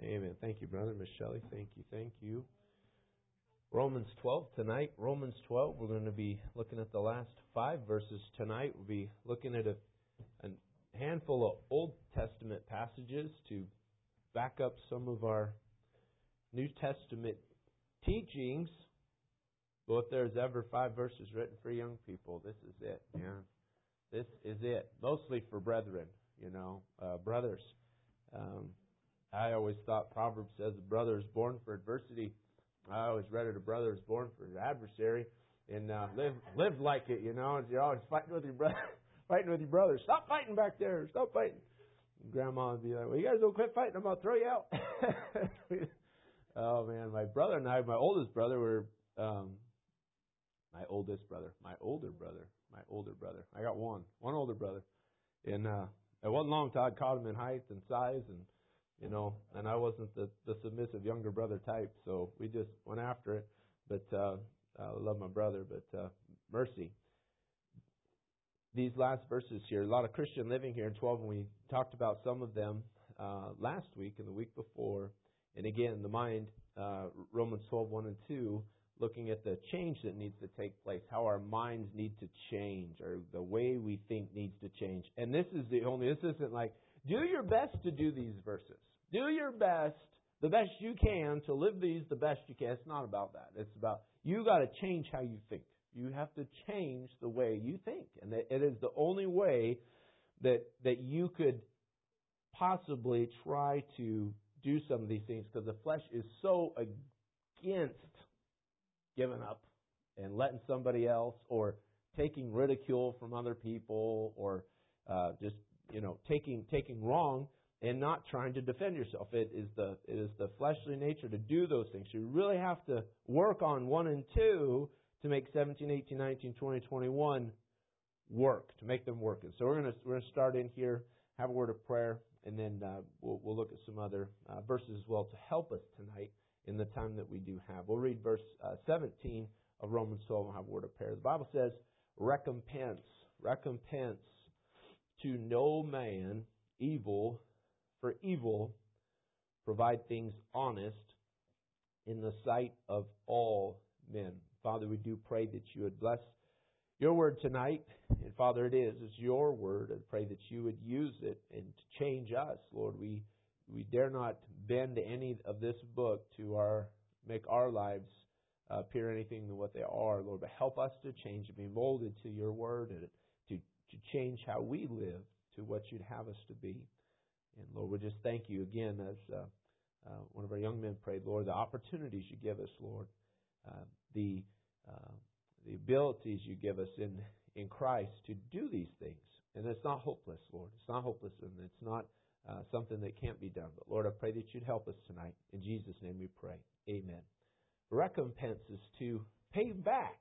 Amen. Thank you, Brother. Miss Shelley, thank you. Thank you. Romans 12 tonight. Romans 12, we're going to be looking at the last 5 verses tonight. We'll be looking at a handful of Old Testament passages to back up some of our New Testament teachings. Well, if there's ever 5 verses written for young people, this is it, man. This is it. Mostly for brethren, brothers. I always thought Proverbs says a brother is born for adversity. I always read it, a brother is born for his adversary. And live like it, And you're always fighting with your brother. Stop fighting back there. Stop fighting. And Grandma would be like, well, you guys don't quit fighting, I'm going to throw you out. Oh, man. My brother and I, my oldest brother, were... my older brother. I got one older brother. And it wasn't long till I caught him in height and size, and I wasn't the submissive younger brother type, so we just went after it. But I love my brother, but mercy. These last verses here, a lot of Christian living here in 12, and we talked about some of them last week and the week before. And again, the mind, Romans 12, 1 and 2, looking at the change that needs to take place, how our minds need to change, or the way we think needs to change. And this isn't like, do your best to do these verses. Do your best, the best you can, to live these the best you can. It's not about that. It's about, you got to change how you think. You have to change the way you think. And it is the only way that you could possibly try to do some of these things, because the flesh is so against giving up and letting somebody else, or taking ridicule from other people, or just taking wrong and not trying to defend yourself. It is the fleshly nature to do those things. You really have to work on 1 and 2 to make 17, 18, 19, 20, 21 work, to make them work. And so we're going to start in here, have a word of prayer, and then we'll look at some other verses as well to help us tonight in the time that we do have. We'll read verse 17 of Romans 12 and have a word of prayer. The Bible says, recompense to no man evil for evil, provide things honest in the sight of all men. Father, we do pray that you would bless your word tonight. And Father, it's your word. I pray that you would use it and to change us. Lord, we dare not bend any of this book to make our lives appear anything than what they are, Lord. But help us to change and be molded to your word, and to change how we live to what you'd have us to be. And Lord, we just thank you again, as one of our young men prayed, Lord, the opportunities you give us, Lord, the abilities you give us in Christ to do these things. And it's not hopeless, Lord. It's not hopeless, and it's not something that can't be done. But Lord, I pray that you'd help us tonight. In Jesus' name we pray. Amen. Recompense is to pay back,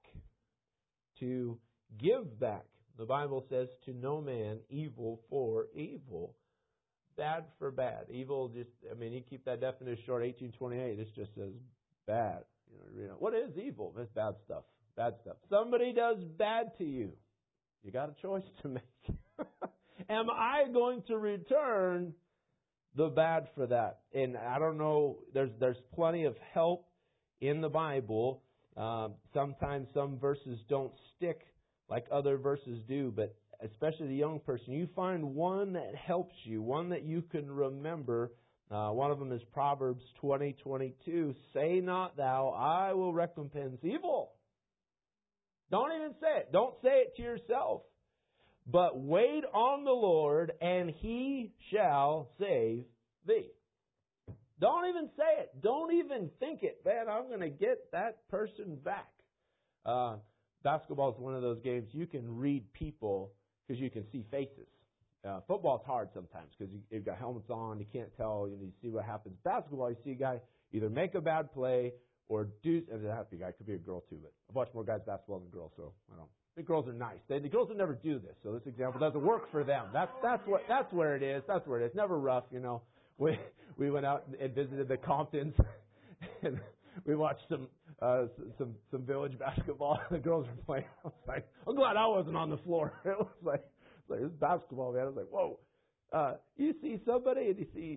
to give back. The Bible says, to no man evil for evil, bad for bad. Evil, you keep that definition short, 1828. This just says bad. What is evil? It's bad stuff. Bad stuff. Somebody does bad to you. You got a choice to make. Am I going to return the bad for that? And I don't know, there's plenty of help in the Bible. Sometimes some verses don't stick like other verses do, but especially the young person, you find one that helps you, one that you can remember. One of them is Proverbs 20:22. Say not thou, I will recompense evil. Don't even say it. Don't say it to yourself. But wait on the Lord, and He shall save thee. Don't even say it. Don't even think it. Man, I'm going to get that person back. Basketball is one of those games you can read people because you can see faces. Football is hard sometimes because you've got helmets on. You can't tell. You see what happens. Basketball, you see a guy either make a bad play or do. And it has to be a guy. It could be a girl too. But I've watched more guys basketball than girls, so I don't. The girls are nice. The girls would never do this, so this example doesn't work for them. That's where it is. That's where it is. Never rough, We went out and visited the Comptons, and we watched some village basketball. The girls were playing. I was like, I'm glad I wasn't on the floor. It was like this basketball, man. I was like, whoa. You see somebody and you see,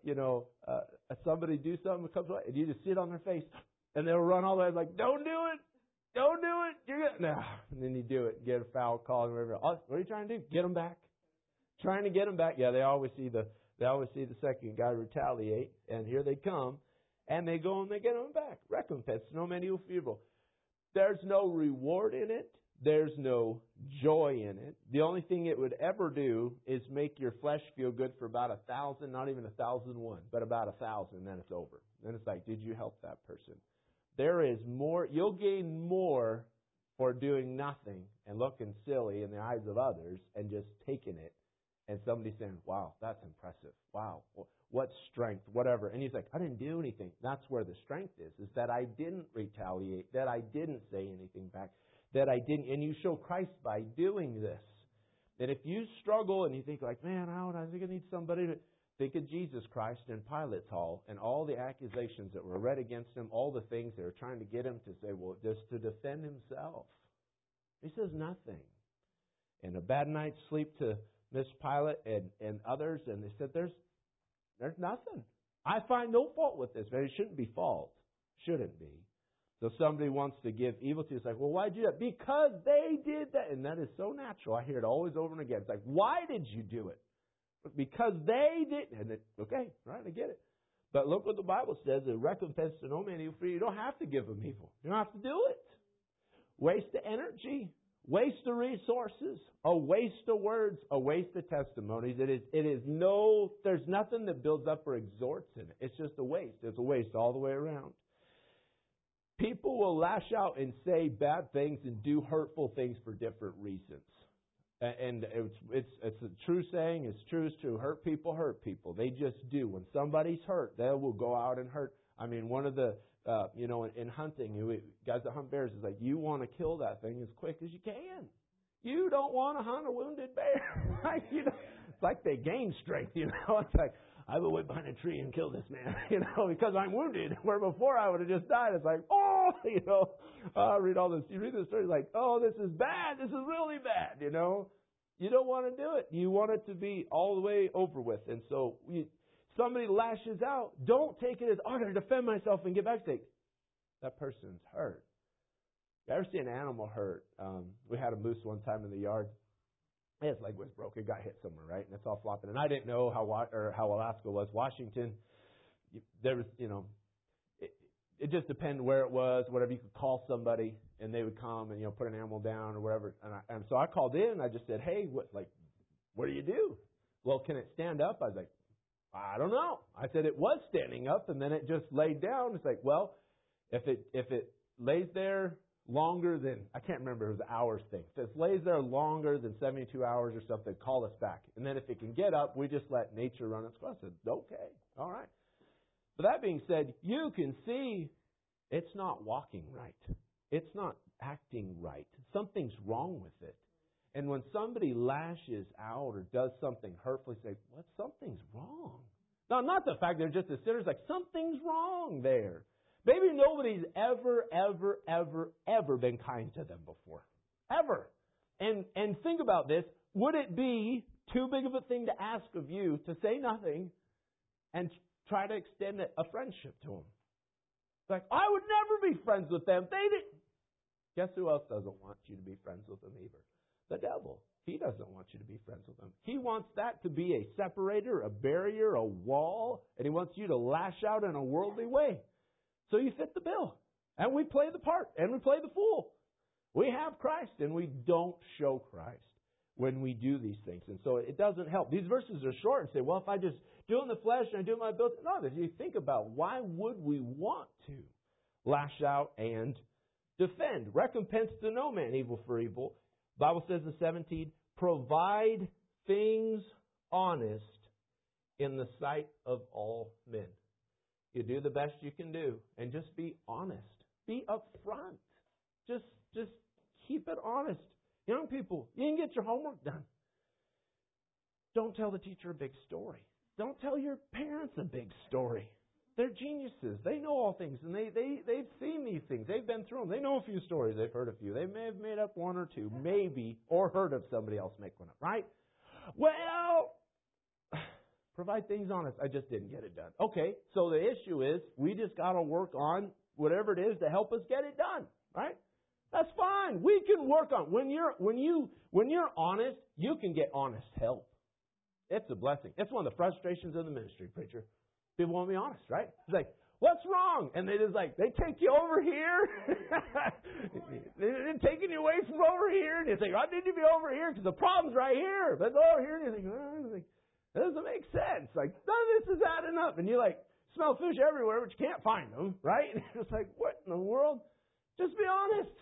somebody do something that comes away, and you just sit on their face, and they'll run all the way like, don't do it. Don't do it. You're gonna no. And then you do it, get a foul call, and whatever. What are you trying to do? Get them back. Trying to get them back. Yeah, they always see the second guy retaliate, and here they come, and they go and they get them back. Recompense, no man evil for evil. There's no reward in it. There's no joy in it. The only thing it would ever do is make your flesh feel good for about 1,000, not even 1,001, but about 1,000, then it's over. Then it's like, did you help that person? There is more. You'll gain more for doing nothing and looking silly in the eyes of others and just taking it. And somebody saying, wow, that's impressive. Wow, what strength, whatever. And he's like, I didn't do anything. That's where the strength is that I didn't retaliate, that I didn't say anything back, that I didn't. And you show Christ by doing this. That if you struggle and you think like, man, I think I need somebody to... Think of Jesus Christ in Pilate's hall and all the accusations that were read against him, all the things they were trying to get him to say, well, just to defend himself. He says nothing. And a bad night's sleep to Miss Pilate and others, and they said, there's nothing. I find no fault with this. But it shouldn't be fault. Shouldn't be. So somebody wants to give evil to you. It's like, well, why did you do that? Because they did that. And that is so natural. I hear it always over and again. It's like, why did you do it? Because they didn't. And okay, right, I get it. But look what the Bible says, a recompense to no man evil for you. You don't have to give them evil. You don't have to do it. Waste the energy, waste the resources, a waste of words, a waste of testimonies. There's nothing that builds up or exhorts in it. It's just a waste. It's a waste all the way around. People will lash out and say bad things and do hurtful things for different reasons. And it's a true saying. It's true. Hurt people. They just do. When somebody's hurt, they will go out and hurt. I mean, one of the, in hunting, guys that hunt bears is like, you want to kill that thing as quick as you can. You don't want to hunt a wounded bear. It's like they gain strength, It's like, I will wait behind a tree and kill this man, because I'm wounded. Where before I would have just died. It's like, read all this. You read the story, like, oh, this is bad. This is really bad, You don't want to do it. You want it to be all the way over with. And so somebody lashes out. Don't take it as, I got to defend myself and get back. That person's hurt. You ever see an animal hurt? We had a moose one time in the yard. His leg was broken. It got hit somewhere, right? And it's all flopping. And I didn't know how Alaska was. Washington, there was, it just depended where it was, whatever. You could call somebody and they would come and, put an animal down or whatever. And so I called in and I just said, hey, what do you do? Well, can it stand up? I was like, I don't know. I said it was standing up and then it just laid down. It's like, well, if it lays there longer than, I can't remember, it was an hours thing. If it lays there longer than 72 hours or something, call us back. And then if it can get up, we just let nature run its course. I said, okay, all right. But that being said, you can see it's not walking right. It's not acting right. Something's wrong with it. And when somebody lashes out or does something hurtful, you say, what? Something's wrong. Now, not the fact they're just a sinner. It's like something's wrong there. Maybe nobody's ever been kind to them before. Ever. And think about this. Would it be too big of a thing to ask of you to say nothing and try to extend a friendship to them? It's like, I would never be friends with them. They didn't. Guess who else doesn't want you to be friends with them either? The devil. He doesn't want you to be friends with them. He wants that to be a separator, a barrier, a wall, and he wants you to lash out in a worldly way. So you fit the bill. And we play the part. And we play the fool. We have Christ and we don't show Christ when we do these things. And so it doesn't help. These verses are short and say, well, if I just do it in the flesh and I do my ability. No, if you think about why would we want to lash out and defend? Recompense to no man evil for evil. Bible says in 17, provide things honest in the sight of all men. You do the best you can do and just be honest. Be upfront. Just keep it honest. Young people, you didn't get your homework done. Don't tell the teacher a big story. Don't tell your parents a big story. They're geniuses. They know all things, and they've seen these things. They've been through them. They know a few stories. They've heard a few. They may have made up one or two, maybe, or heard of somebody else make one up, right? Well, Provide things honest. I just didn't get it done. Okay, so the issue is we just got to work on whatever it is to help us get it done, right? That's fine. We can work on when you're honest, you can get honest help. It's a blessing. It's one of the frustrations of the ministry, preacher. People want to be honest, right? It's like, what's wrong? And they just like, they take you over here. They're taking you away from over here. And you think, I need to be over here because the problem's right here. But over here, and you think, that doesn't make sense. Like, none of this is adding up. And you like smell fish everywhere, but you can't find them, right? And it's like, what in the world? Just be honest.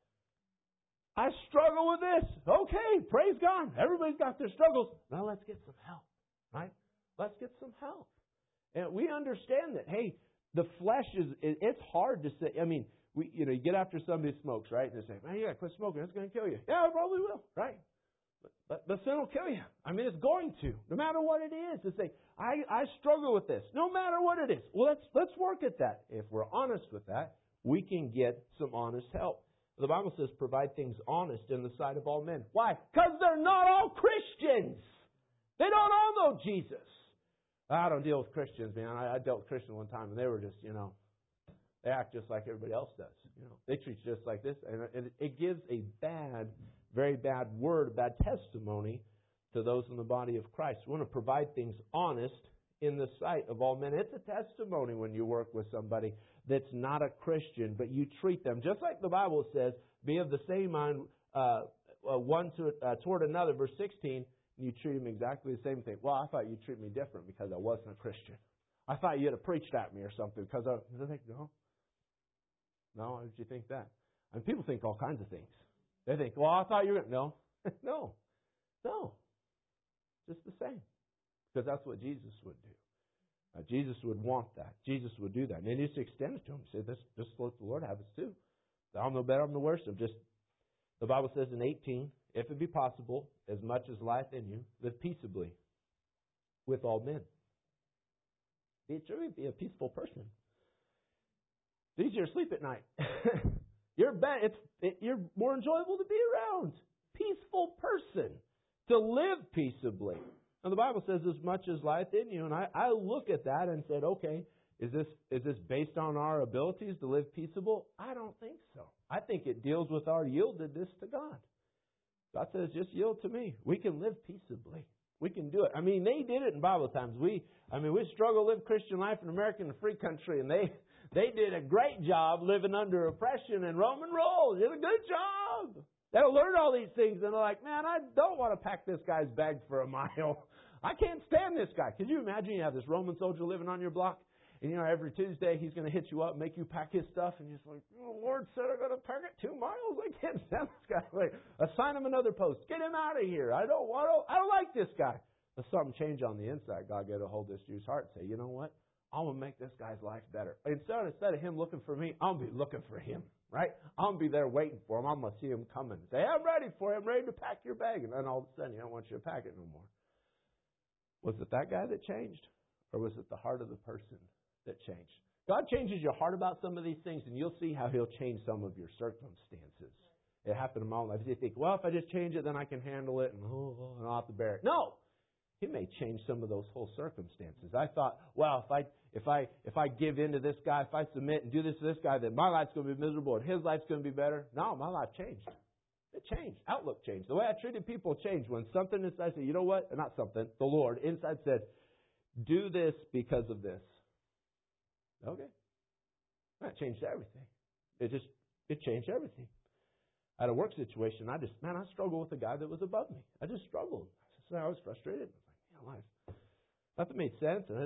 I struggle with this. Okay, praise God. Everybody's got their struggles. Now let's get some help, right? Let's get some help. And we understand that, hey, the flesh it's hard to say. I mean, you get after somebody who smokes, right? And they say, man, you got to quit smoking. It's going to kill you. Yeah, it probably will, right? But sin will kill you. I mean, it's going to, no matter what it is. To say, I struggle with this, no matter what it is. Well, let's work at that. If we're honest with that, we can get some honest help. The Bible says, provide things honest in the sight of all men. Why? Because they're not all Christians. They don't all know Jesus. I don't deal with Christians, man. I dealt with Christians one time, and they were just, they act just like everybody else does. They treat you just like this. And it gives a very bad word, a bad testimony to those in the body of Christ. We want to provide things honest in the sight of all men. It's a testimony when you work with somebody that's not a Christian, but you treat them just like the Bible says, be of the same mind one toward another. Verse 16, and you treat them exactly the same thing. Well, I thought you'd treat me different because I wasn't a Christian. I thought you'd have preached at me or something because I think, no. Why did you think that? And people think all kinds of things. They think, well, I thought you were going to. No. No. Just the same. Because that's what Jesus would do. Jesus would want that. Jesus would do that. And then he just extend it to him. He said, just let the Lord have it too. I'm no better, I'm no worse. The Bible says in 18, if it be possible, as much as lieth in you, live peaceably with all men. Be a peaceful person. It's easier to sleep at night. You're more enjoyable to be around. Peaceful person. To live peaceably. Now the Bible says as much as lieth in you. And I look at that and said, okay, is this based on our abilities to live peaceable? I don't think so. I think it deals with our yieldedness to God. God says, just yield to me. We can live peaceably. We can do it. I mean, they did it in Bible times. We struggle to live Christian life in America in a free country, and they did a great job living under oppression and Roman rule. They did a good job. They'll learn all these things, and they're like, man, I don't want to pack this guy's bag for a mile. I can't stand this guy. Can you imagine you have this Roman soldier living on your block? And every Tuesday he's going to hit you up, make you pack his stuff, and you're just like, oh, Lord said I got to pack it 2 miles. I can't stand this guy. Like, assign him another post. Get him out of here. I don't like this guy. But something change on the inside. God get a hold of this Jew's heart and say, you know what? I'm going to make this guy's life better. Instead of him looking for me, I'll be looking for him. Right? I'll be there waiting for him. I'm going to see him coming. Say, I'm ready for you. I'm ready to pack your bag. And then all of a sudden, he don't want you to pack it no more. Was it that guy that changed? Or was it the heart of the person that changed? God changes your heart about some of these things, and you'll see how He'll change some of your circumstances. It happened in my own life. You think, well, if I just change it, then I can handle it, and I'll have to bear it. No! He may change some of those whole circumstances. I thought, well, if I give in to this guy, if I submit and do this to this guy, then my life's going to be miserable and his life's going to be better. No, my life changed. It changed. Outlook changed. The way I treated people changed. When something inside said, you know what? Not something. The Lord inside said, do this because of this. Okay. That changed everything. It changed everything. I had a work situation. I struggled with a guy that was above me. I just struggled. I was frustrated. I was like, life. Nothing made sense. And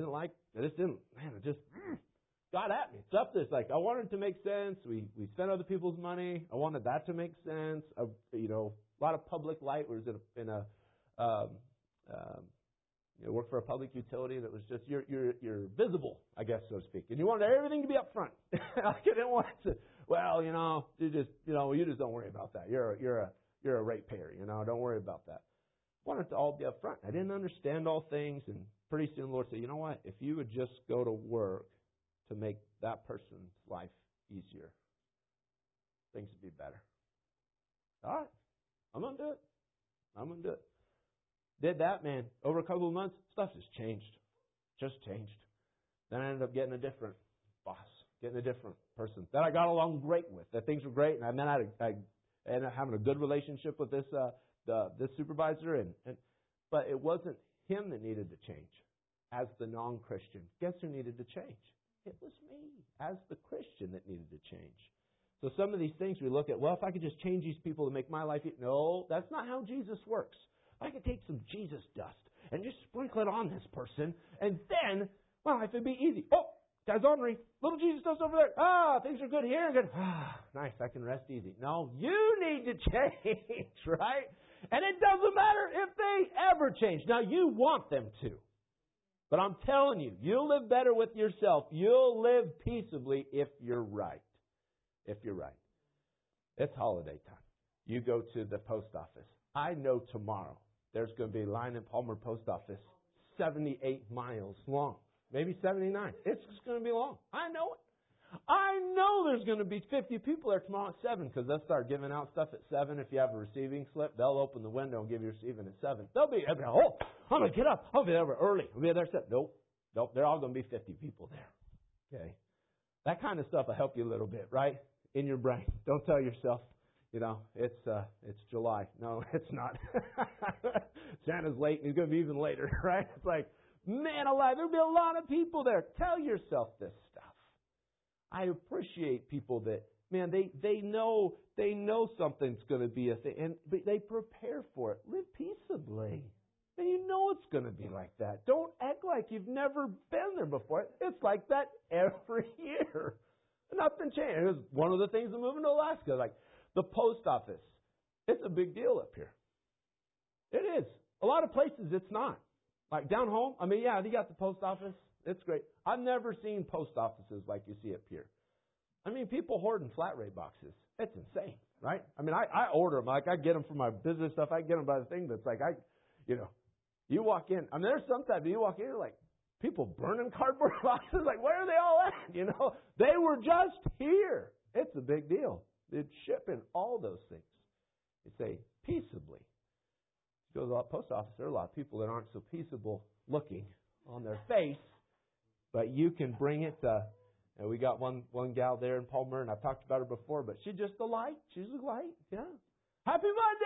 it just got at me. It's up there. It's like, I wanted it to make sense. We spent other people's money. I wanted that to make sense. A lot of public light was in a work for a public utility that was just, you're visible, I guess, so to speak. And you wanted everything to be up front. I didn't want to, you just don't worry about that. You're a ratepayer, don't worry about that. I wanted it to all be up front. I didn't understand all things, and pretty soon the Lord said, you know what? If you would just go to work to make that person's life easier, things would be better. All right. I'm going to do it. Did that, man. Over a couple of months, stuff just changed. Just changed. Then I ended up getting a different boss, getting a different person that I got along great with. That things were great, and then I ended up having a good relationship with this supervisor. But it wasn't him that needed to change. As the non-Christian, guess who needed to change? It was me, as the Christian, that needed to change. So some of these things we look at, well, if I could just change these people to make my life... No, that's not how Jesus works. I could take some Jesus dust and just sprinkle it on this person, and then, well, life would be easy. Oh, guy's ornery. Little Jesus dust over there. Ah, things are good here. Good. Ah, nice, I can rest easy. No, you need to change, right? And it doesn't matter if they ever change. Now, you want them to. But I'm telling you, you'll live better with yourself. You'll live peaceably if you're right. If you're right. It's holiday time. You go to the post office. I know tomorrow there's going to be a line in Palmer Post Office 78 miles long. Maybe 79. It's just going to be long. I know it. I know there's going to be 50 people there tomorrow at 7 because they'll start giving out stuff at 7. If you have a receiving slip, they'll open the window and give you a receiving at 7. They'll be, oh, I'm going to get up. I'll be there early. I'll be there at 7. Nope. They're all going to be 50 people there. Okay. That kind of stuff will help you a little bit, right? In your brain. Don't tell yourself, it's July. No, it's not. Santa's late and he's going to be even later, right? It's like, man alive, there'll be a lot of people there. Tell yourself this stuff. I appreciate people that, man, they know something's going to be a thing, but they prepare for it. Live peaceably. And you know it's going to be like that. Don't act like you've never been there before. It's like that every year. Nothing changed. It was one of the things of moving to Alaska. Like the post office. It's a big deal up here. It is. A lot of places it's not. Like down home, you got the post office. It's great. I've never seen post offices like you see up here. People hoarding flat rate boxes. It's insane, right? I order them. Like I get them for my business stuff. I get them by the thing. But it's like you walk in. There's sometimes you walk in, you're like people burning cardboard boxes. Like where are they all at? They were just here. It's a big deal. It's shipping all those things. You say peaceably. You go to the post office. There are a lot of people that aren't so peaceable looking on their face. But you can bring it to, and we got one gal there in Palmer, and I've talked about her before, but she's just a light. She's a light, yeah. Happy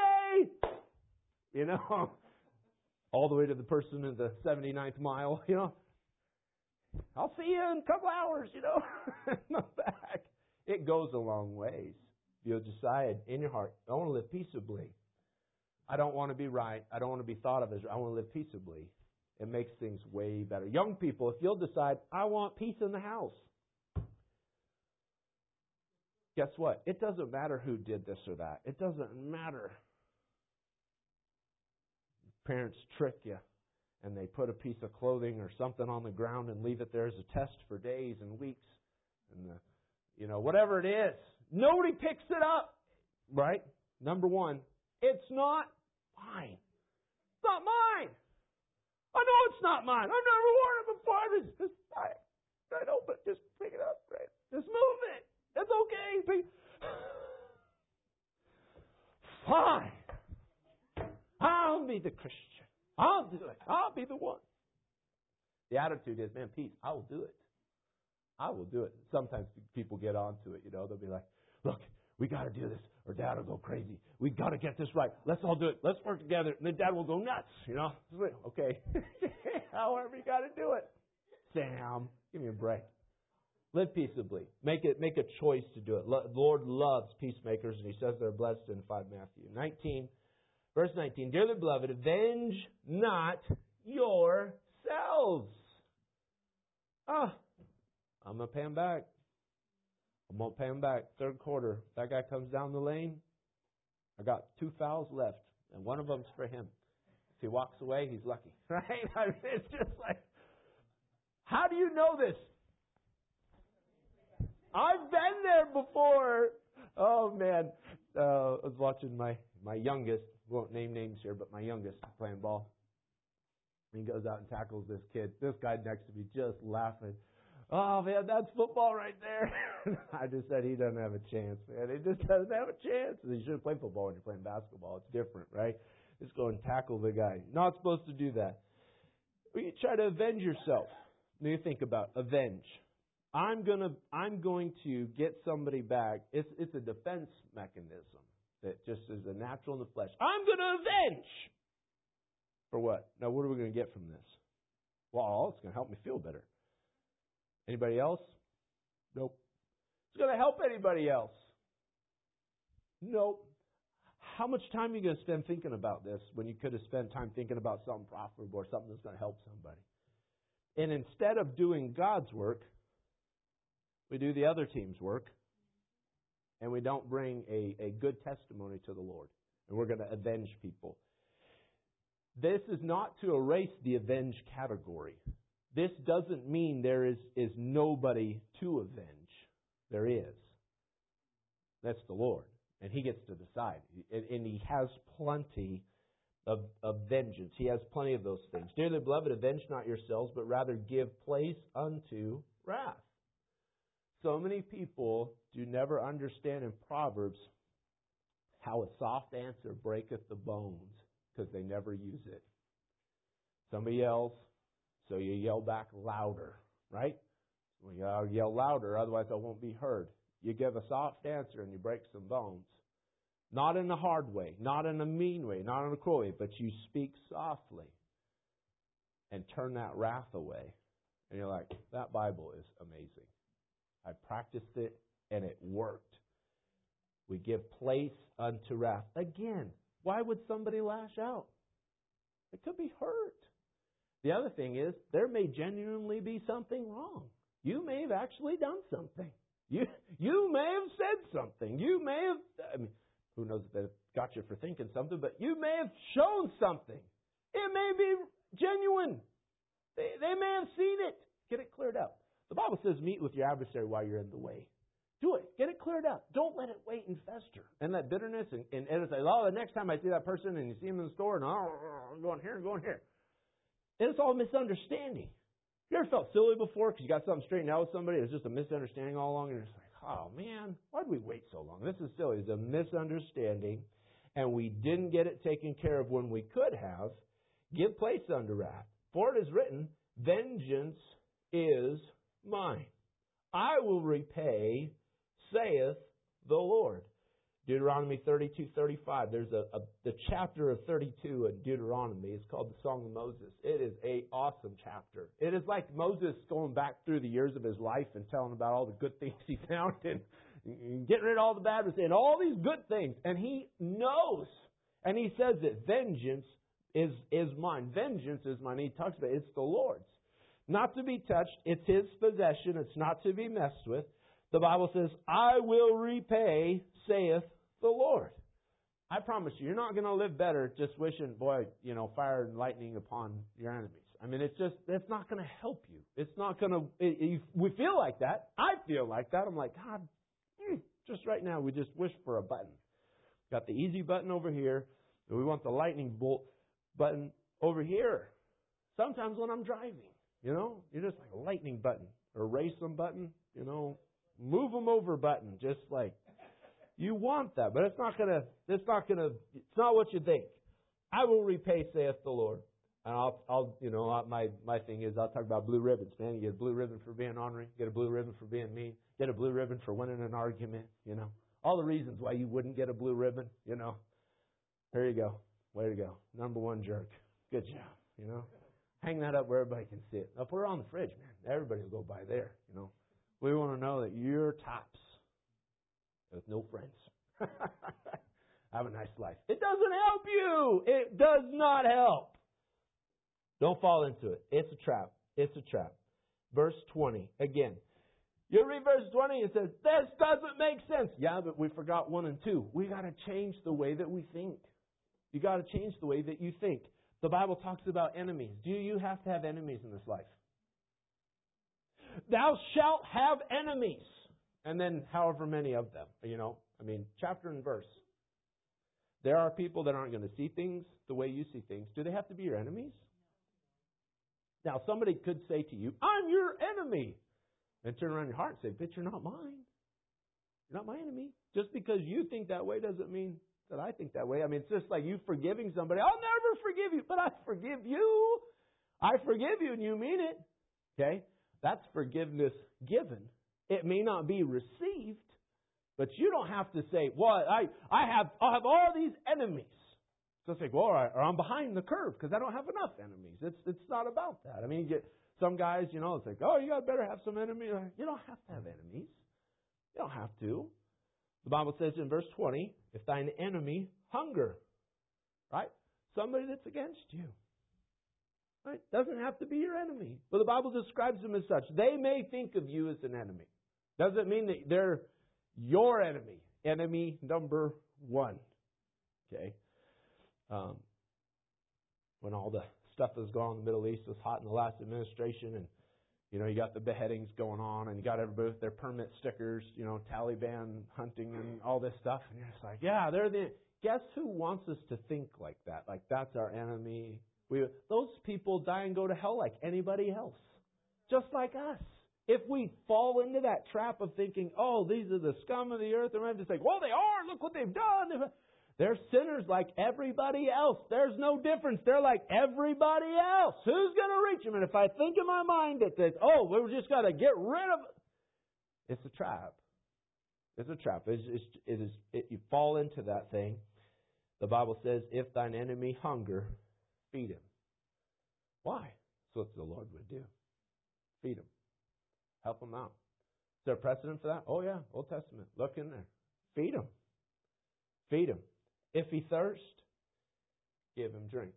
Monday! All the way to the person in the 79th mile, I'll see you in a couple hours, in the back. It goes a long ways. You'll decide in your heart, I want to live peaceably. I don't want to be right. I don't want to be thought of as right. I want to live peaceably. It makes things way better. Young people, if you'll decide, I want peace in the house. Guess what? It doesn't matter who did this or that. It doesn't matter. Parents trick you and they put a piece of clothing or something on the ground and leave it there as a test for days and weeks. And, whatever it is. Nobody picks it up. Right? Number one, it's not mine. It's not mine. I know it's not mine. I've never worn it before. I know, but just pick it up, right? Just move it. It's okay. Fine. I'll be the Christian. I'll do it. I'll be the one. The attitude is, man, peace. I will do it. I will do it. Sometimes people get onto it, They'll be like, look, we got to do this or Dad will go crazy. We got to get this right. Let's all do it. Let's work together. And then Dad will go nuts, Okay. However you got to do it. Sam, give me a break. Live peaceably. Make a choice to do it. The Lord loves peacemakers, and He says they're blessed in 5 Matthew 19. Verse 19, Dearly beloved, avenge not yourselves. I'm going to pay him back. I'm going to pay him back. Third quarter, that guy comes down the lane. I got 2 fouls left, and one of them's for him. If he walks away, he's lucky. Right? It's just like, how do you know this? I've been there before. Oh, man. I was watching my youngest, won't name names here, but my youngest playing ball. He goes out and tackles this kid. This guy next to me just laughing. Oh, man, that's football right there. I just said he doesn't have a chance, man. He just doesn't have a chance. You shouldn't play football when you're playing basketball. It's different, right? Just go and tackle the guy. You're not supposed to do that. You try to avenge yourself. Now you think about avenge. I'm going to get somebody back. It's a defense mechanism that just is a natural in the flesh. I'm going to avenge. For what? Now, what are we going to get from this? Well, it's going to help me feel better. Anybody else? Nope. It's going to help anybody else? Nope. How much time are you going to spend thinking about this when you could have spent time thinking about something profitable or something that's going to help somebody? And instead of doing God's work, we do the other team's work, and we don't bring a good testimony to the Lord. And we're going to avenge people. This is not to erase the avenge category. This doesn't mean there is nobody to avenge. There is. That's the Lord. And He gets to decide. And He has plenty of vengeance. He has plenty of those things. Dearly beloved, avenge not yourselves, but rather give place unto wrath. So many people do never understand in Proverbs how a soft answer breaketh the bones, because they never use it. Somebody yells, so you yell back louder, right? Well, you yell louder, otherwise I won't be heard. You give a soft answer and you break some bones. Not in a hard way, not in a mean way, not in a cruel way, but you speak softly and turn that wrath away. And you're like, that Bible is amazing. I practiced it and it worked. We give place unto wrath. Again, why would somebody lash out? It could be hurt. The other thing is, there may genuinely be something wrong. You may have actually done something. You may have said something. You may have, who knows if they've got you for thinking something, but you may have shown something. It may be genuine. They may have seen it. Get it cleared up. The Bible says meet with your adversary while you're in the way. Do it. Get it cleared up. Don't let it wait and fester. And that bitterness and it's like, oh, the next time I see that person and you see him in the store and I'm going here and going here. And it's all misunderstanding. You ever felt silly before because you got something straightened out with somebody? It's just a misunderstanding all along and you're just like, oh man, why did we wait so long? This is silly. It's a misunderstanding and we didn't get it taken care of when we could have. Give place unto wrath. For it is written, vengeance is mine. I will repay, saith the Lord. Deuteronomy 32:35. There's the chapter of 32 in Deuteronomy. It's called the Song of Moses. It is an awesome chapter. It is like Moses going back through the years of his life and telling about all the good things he found and getting rid of all the bad and all these good things. And he knows. And he says that vengeance is mine. Vengeance is mine. He talks about it's the Lord's. Not to be touched. It's His possession. It's not to be messed with. The Bible says, I will repay, saith the Lord. I promise you, you're not going to live better just wishing, fire and lightning upon your enemies. I mean, it's not going to help you. It's not going to, we feel like that. I feel like that. I'm like, God, just right now, we just wish for a button. Got the easy button over here. We want the lightning bolt button over here. Sometimes when I'm driving, you're just like a lightning button or erase them button, move them over button, just like you want that, but it's not what you think. I will repay, saith the Lord. And my thing is I'll talk about blue ribbons, man. You get a blue ribbon for being ornery, get a blue ribbon for being mean, get a blue ribbon for winning an argument, all the reasons why you wouldn't get a blue ribbon, There you go. Way to go. Number one jerk. Good job, Hang that up where everybody can see it. If we're on the fridge, man, everybody will go by there, We want to know that you're tops with no friends. Have a nice life. It doesn't help you. It does not help. Don't fall into it. It's a trap. It's a trap. Verse 20. Again. You read verse 20, it says, this doesn't make sense. Yeah, but we forgot 1 and 2. We got to change the way that we think. You got to change the way that you think. The Bible talks about enemies. Do you have to have enemies in this life? Thou shalt have enemies. And then however many of them, chapter and verse. There are people that aren't going to see things the way you see things. Do they have to be your enemies? Now, somebody could say to you, I'm your enemy. And turn around your heart and say, but you're not mine. You're not my enemy. Just because you think that way doesn't mean Said, I think that way. I mean, it's just like you forgiving somebody. I'll never forgive you, but I forgive you. I forgive you and you mean it. Okay? That's forgiveness given. It may not be received, but you don't have to say, well, I'll have all these enemies. So it's like, well, all right, or I'm behind the curve because I don't have enough enemies. It's not about that. I mean, you get some guys, it's like, oh, you got better have some enemies. You don't have to have enemies. You don't have to. The Bible says in verse 20, if thine enemy hunger, right? Somebody that's against you. Right? Doesn't have to be your enemy. But the Bible describes them as such. They may think of you as an enemy. Doesn't mean that they're your enemy. Enemy number one. Okay? When all the stuff that's going on in the Middle East was hot in the last administration, and you got the beheadings going on, and you got everybody with their permit stickers, Taliban hunting and all this stuff, and you're just like, yeah, they're the. Guess who wants us to think like that? Like that's our enemy. Those people die and go to hell like anybody else, just like us. If we fall into that trap of thinking, oh, these are the scum of the earth, and I'm just like, well, they are. Look what they've done. They're sinners like everybody else. There's no difference. They're like everybody else. Who's going to reach them? And if I think in my mind that says, oh, we've just got to get rid of it, it's a trap. It's a trap. You fall into that thing. The Bible says, if thine enemy hunger, feed him. Why? That's what the Lord would do. Feed him. Help him out. Is there a precedent for that? Oh, yeah. Old Testament. Look in there. Feed him. Feed him. If he thirst, give him drink.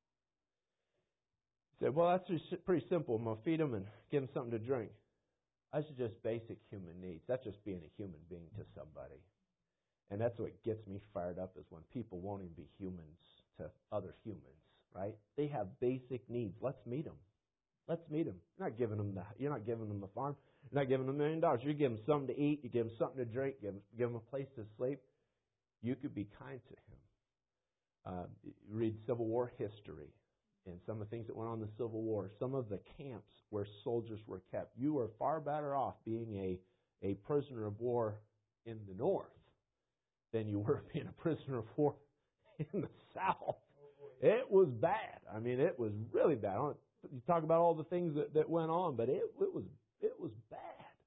You say, well, that's pretty simple. I'm going to feed him and give him something to drink. That's just basic human needs. That's just being a human being to somebody. And that's what gets me fired up is when people won't even be humans to other humans, right? They have basic needs. Let's meet them. Let's meet them. You're not giving them the farm. You're not giving them $1 million. You give them something to eat. You give them something to drink. Give them a place to sleep. You could be kind to him. Read Civil War history and some of the things that went on in the Civil War. Some of the camps where soldiers were kept. You are far better off being a prisoner of war in the North than you were being a prisoner of war in the South. It was bad. I mean, it was really bad. You talk about all the things that went on, but it was bad.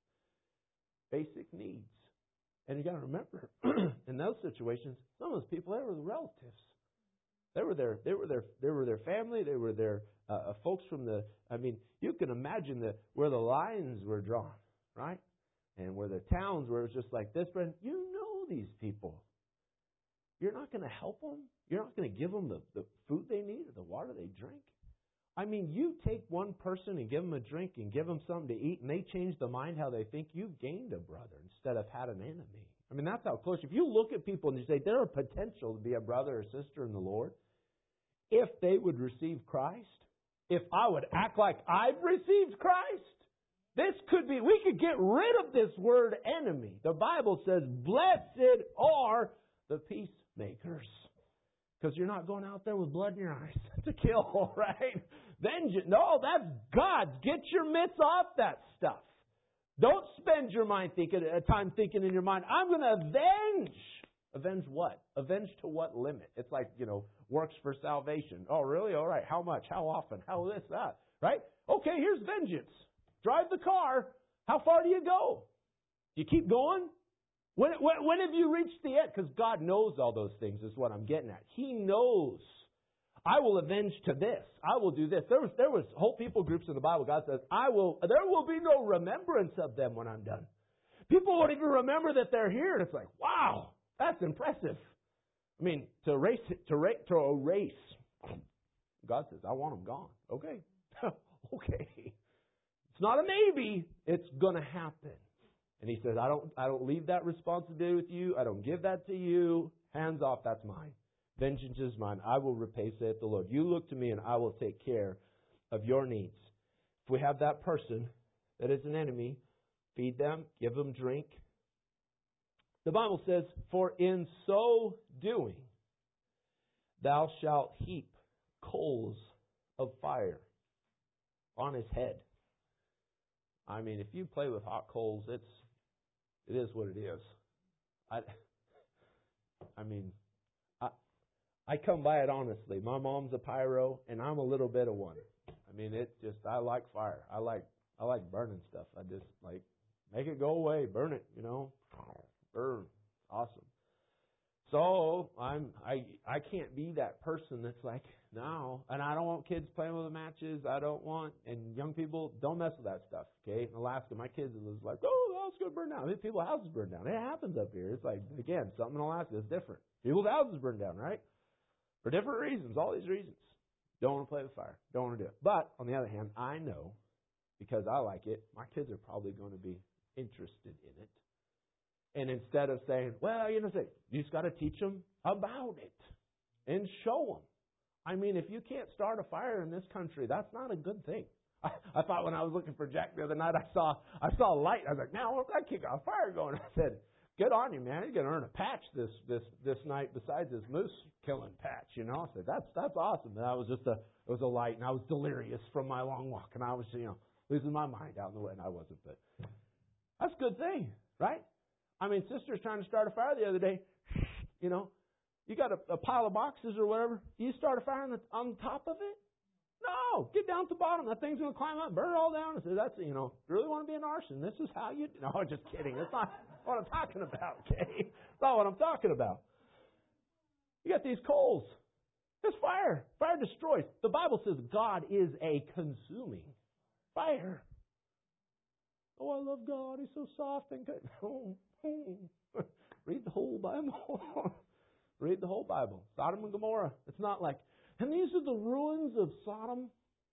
Basic needs. And you got to remember, in those situations, some of those people, they were the relatives. They were their family. They were their folks from the. I mean, you can imagine where the lines were drawn, right? And where the towns where it was just like this. But you know these people. You're not going to help them. You're not going to give them the food they need or the water they drink. I mean, you take one person and give them a drink and give them something to eat, and they change the mind how they think. You've gained a brother instead of had an enemy. I mean, that's how close. If you look at people and you say they're a potential to be a brother or sister in the Lord, if they would receive Christ, if I would act like I've received Christ, we could get rid of this word enemy. The Bible says, blessed are the peacemakers. Because you're not going out there with blood in your eyes to kill, right? Vengeance. No, that's God's. Get your mitts off that stuff. Don't spend your time thinking in your mind, I'm going to avenge. Avenge what? Avenge to what limit? It's like, works for salvation. Oh, really? All right. How much? How often? How this, that? Right? Okay, here's vengeance. Drive the car. How far do you go? Do you keep going? When have you reached the end? Because God knows all those things is what I'm getting at. He knows. I will avenge to this. I will do this. There was whole people groups in the Bible. God says, there will be no remembrance of them when I'm done. People won't even remember that they're here. And it's like, wow, that's impressive. I mean, to erase. God says, I want them gone. Okay. Okay. It's not a maybe. It's going to happen. And he says, I don't leave that responsibility with you. I don't give that to you. Hands off, that's mine. Vengeance is mine. I will repay, saith the Lord. You look to me and I will take care of your needs. If we have that person that is an enemy, feed them, give them drink. The Bible says, for in so doing, thou shalt heap coals of fire on his head. I mean, if you play with hot coals, it is what it is. I mean, I come by it honestly. My mom's a pyro, and I'm a little bit of one. I mean, I like fire. I like burning stuff. I just like, make it go away. Burn it, Burn. Awesome. So I can't be that person that's like, no. And I don't want kids playing with the matches. And young people, don't mess with that stuff, okay? In Alaska, my kids was like, oh, the house is going to burn down. People's houses burn down. It happens up here. It's like, again, something in Alaska is different. People's houses burn down, right? For different reasons, all these reasons. Don't want to play with fire. Don't want to do it. But, on the other hand, I know, because I like it, my kids are probably going to be interested in it. And instead of saying, well, you just got to teach them about it and show them. I mean, if you can't start a fire in this country, that's not a good thing. I thought when I was looking for Jack the other night, I saw a light. I was like, now I can't got a fire going. I said, good on you, man. You're going to earn a patch this night besides this moose killing patch. I said, that's awesome. And it was a light, and I was delirious from my long walk, and I was losing my mind out in the way, and I wasn't. But that's a good thing, right? I mean, sister's trying to start a fire the other day. You got a pile of boxes or whatever. You start a fire on top of it? No, get down to the bottom. That thing's going to climb up, burn it all down. I said, that's, you really want to be an arson. This is how you... No, just kidding. That's not what I'm talking about, okay? That's not what I'm talking about. You got these coals. There's fire. Fire destroys. The Bible says God is a consuming fire. Oh, I love God. He's so soft and good. Read the whole Bible. Read the whole Bible. Sodom and Gomorrah. It's not like, and these are the ruins of Sodom.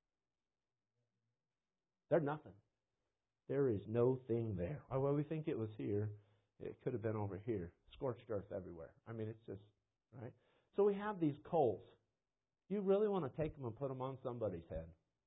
They're nothing. There is no thing there. Oh, well, we think it was here. It could have been over here. Scorched earth everywhere. I mean, it's just, right? So we have these coals. You really want to take them and put them on somebody's head.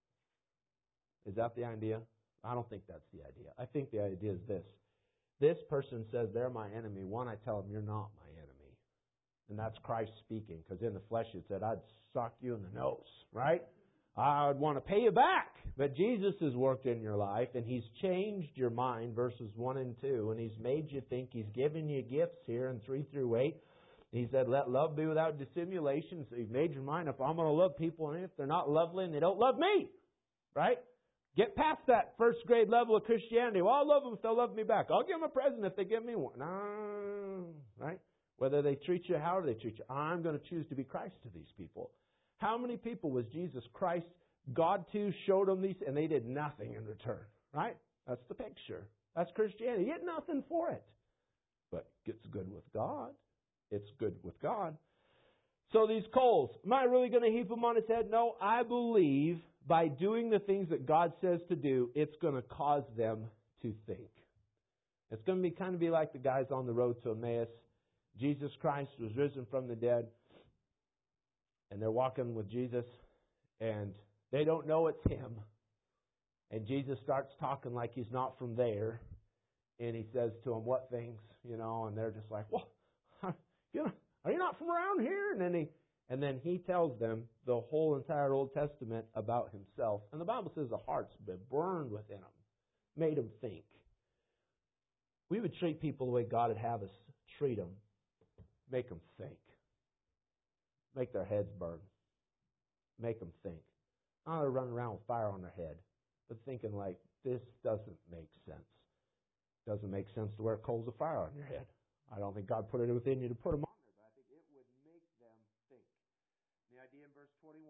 Is that the idea? I don't think that's the idea. I think the idea is this. This person says they're my enemy. One, I tell them, you're not my enemy. And that's Christ speaking, because in the flesh it said, I'd sock you in the nose, right? I'd want to pay you back. But Jesus has worked in your life, and He's changed your mind, verses 1 and 2, and He's made you think. He's given you gifts here in 3 through 8. He said, let love be without dissimulation. So you've made your mind up. I'm going to love people, and if they're not lovely and they don't love me, right? Get past that first grade level of Christianity. Well, I'll love them if they'll love me back. I'll give them a present if they give me one. No, right? Whether they treat you, however they treat you. I'm going to choose to be Christ to these people. How many people was Jesus Christ, God to, showed them these, and they did nothing in return, right? That's the picture. That's Christianity. You get nothing for it. But it's good with God. It's good with God. So these coals, am I really going to heap them on his head? No, I believe by doing the things that God says to do, it's going to cause them to think. It's going to kind of be like the guys on the road to Emmaus. Jesus Christ was risen from the dead, and they're walking with Jesus, and they don't know it's Him. And Jesus starts talking like He's not from there, and He says to them, what things? And they're just like, well, are you not from around here? And then He tells them the whole entire Old Testament about Himself. And the Bible says the heart's been burned within them, made them think. We would treat people the way God would have us treat them. Make them think. Make their heads burn. Make them think. Not they're running around with fire on their head, but thinking like, this doesn't make sense. Doesn't make sense to wear coals of fire on your head. I don't think God put it within you to put them on there, but I think it would make them think. The idea in verse 21,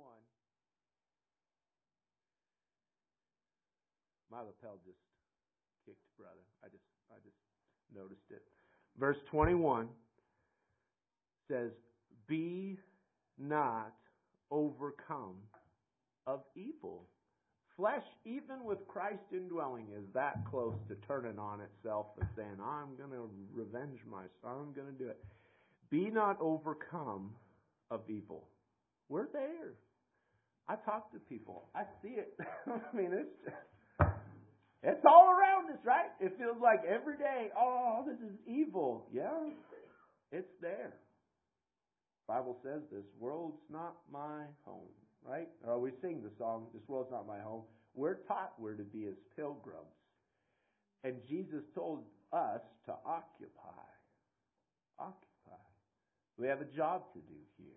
my lapel just kicked, brother. I just noticed it. Verse 21 says, be not overcome of evil. Flesh, even with Christ indwelling, is that close to turning on itself and saying, I'm going to revenge myself. I'm going to do it. Be not overcome of evil. We're there. I talk to people. I see it. I mean, it's all around us, right? It feels like every day, oh, this is evil. Yeah, it's there. The Bible says this world's not my home, right? Or we sing the song, this world's not my home. We're taught we're to be His pilgrims. And Jesus told us to occupy. Occupy. We have a job to do here.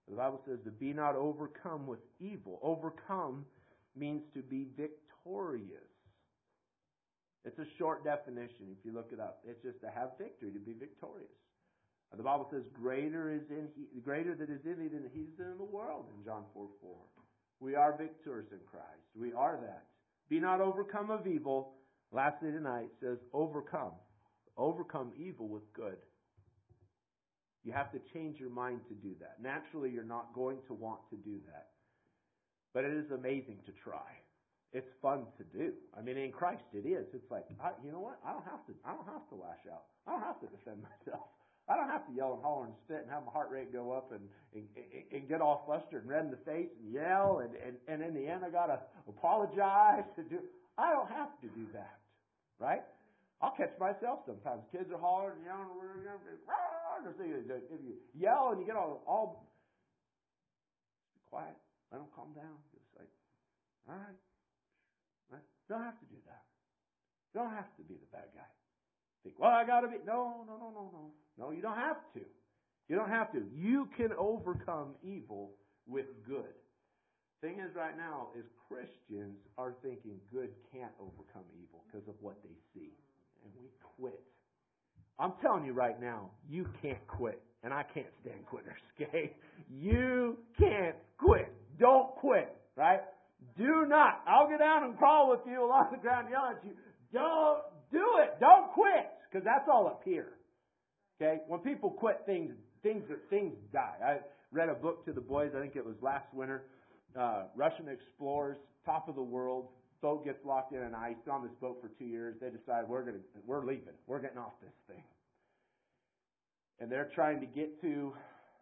The Bible says to be not overcome with evil. Overcome means to be victorious. It's a short definition if you look it up. It's just to have victory, to be victorious. The Bible says greater that is in me than he's in the world in John 4:4. We are victors in Christ. We are that. Be not overcome of evil. Lastly tonight says overcome. Overcome evil with good. You have to change your mind to do that. Naturally, you're not going to want to do that. But it is amazing to try. It's fun to do. I mean, in Christ it is. It's like, you know what? I don't have to lash out. I don't have to defend myself. I don't have to yell and holler and spit and have my heart rate go up and get all flustered and red in the face and yell and in the end I got to apologize to do. I don't have to do that, right? I'll catch myself sometimes. Kids are hollering and yelling. If you yell and you get all quiet, let them calm down. Just like, all right. Don't have to do that. Don't have to be the bad guy. Think, well, I got to be. No. No, you don't have to. You don't have to. You can overcome evil with good. Thing is, right now, is Christians are thinking good can't overcome evil because of what they see. And we quit. I'm telling you right now, you can't quit. And I can't stand quitters, okay? You can't quit. Don't quit, right? Do not. I'll get down and crawl with you along the ground yelling at you. Don't do it. Don't quit. Because that's all up here. Okay? When people quit, things die. I read a book to the boys, I think it was last winter. Russian explorers, top of the world. Boat gets locked in ice. On this boat for 2 years. They decide we're leaving. We're getting off this thing. And they're trying to get to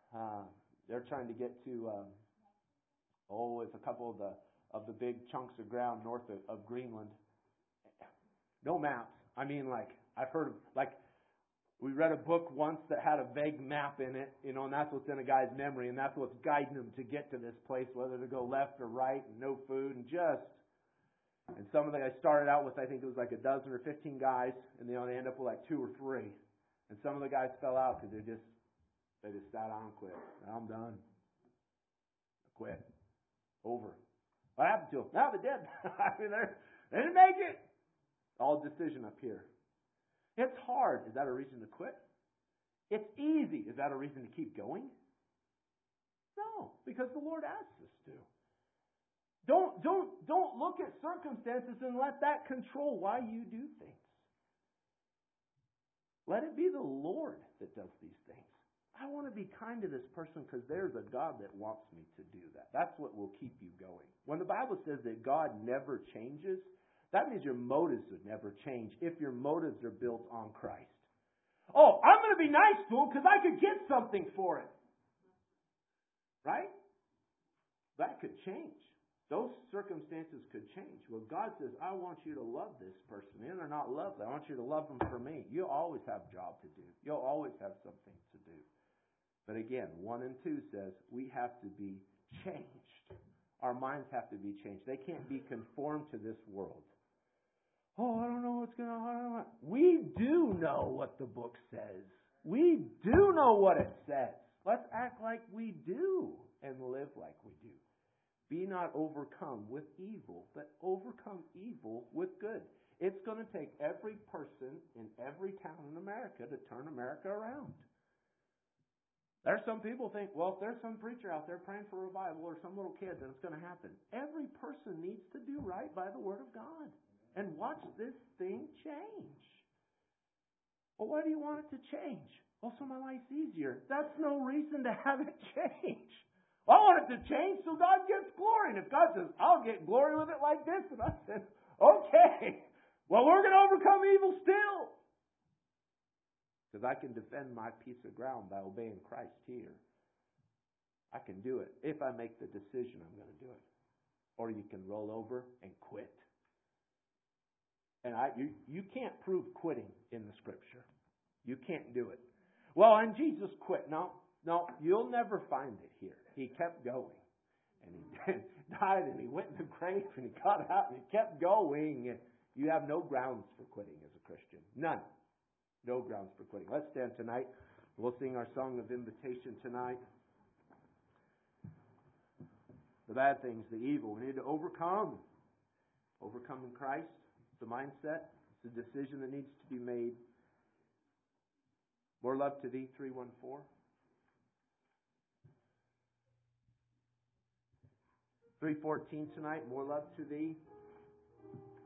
it's a couple of the big chunks of ground north of Greenland. No maps. I mean, I've heard of, we read a book once that had a vague map in it, and that's what's in a guy's memory, and that's what's guiding him to get to this place, whether to go left or right, and no food, and some of the guys started out with, I think it was like a dozen or 15 guys, and they only end up with 2 or 3. And some of the guys fell out because they just sat down and quit. I'm done. I quit. Over. What happened to them? Now they're dead. I mean, they didn't make it. All decision up here. It's hard. Is that a reason to quit? It's easy. Is that a reason to keep going? No, because the Lord asks us to. Don't look at circumstances and let that control why you do things. Let it be the Lord that does these things. I want to be kind to this person because there's a God that wants me to do that. That's what will keep you going. When the Bible says that God never changes, that means your motives would never change if your motives are built on Christ. Oh, I'm going to be nice to him because I could get something for it. Right? That could change. Those circumstances could change. Well, God says, I want you to love this person. And they're not lovely. I want you to love them for me. You'll always have a job to do. You'll always have something to do. But again, 1 and 2 says we have to be changed. Our minds have to be changed. They can't be conformed to this world. Oh, I don't know what's going on. We do know what the book says. We do know what it says. Let's act like we do and live like we do. Be not overcome with evil, but overcome evil with good. It's going to take every person in every town in America to turn America around. There's some people think, well, if there's some preacher out there praying for revival or some little kid, then it's going to happen. Every person needs to do right by the Word of God. And watch this thing change. Well, why do you want it to change? Well, so my life's easier. That's no reason to have it change. I want it to change so God gets glory. And if God says, I'll get glory with it like this, and I said, okay, well, we're going to overcome evil still. Because I can defend my piece of ground by obeying Christ here. I can do it if I make the decision I'm going to do it. Or you can roll over and quit. And you can't prove quitting in the Scripture. You can't do it. Well, and Jesus quit. No, you'll never find it here. He kept going. And he died and he went in the grave and he got out and he kept going. You have no grounds for quitting as a Christian. None. No grounds for quitting. Let's stand tonight. We'll sing our song of invitation tonight. the bad things, the evil. We need to overcome. Overcome in Christ. It's a mindset. It's a decision that needs to be made. More love to thee, 314. 314 tonight. More love to thee.